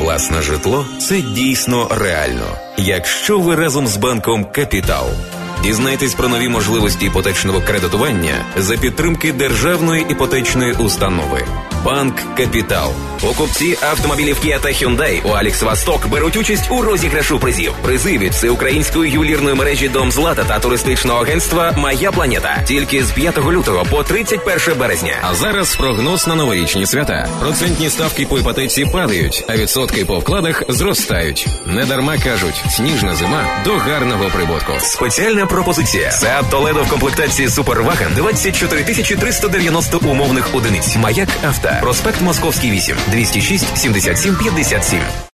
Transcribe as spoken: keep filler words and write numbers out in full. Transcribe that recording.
власне житло – це дійсно реально, якщо ви разом з банком «Капітал». Дізнайтесь про нові можливості іпотечного кредитування за підтримки державної іпотечної установи. Банк «Капітал». Покупці автомобілів Kia та Hyundai у Алекс Восток беруть участь у розіграшу призів. Призи від всеукраїнської ювелірної мережі «Дом Злата» та туристичного агентства «Моя планета». Тільки з п'ятого лютого по тридцять перше березня. А зараз прогноз на новорічні свята. Процентні ставки по іпотеці падають, а відсотки по вкладах зростають. Недарма кажуть, сніжна зима до гарного прибутку. Спеціальна пропозиція. Seat Toledo в комплектації Суперваген двадцять чотири тисячі триста дев'яносто умовних одиниць. Маяк Авто. Проспект Московський, вісім. двісті шість сімдесят сім п'ятдесят сім.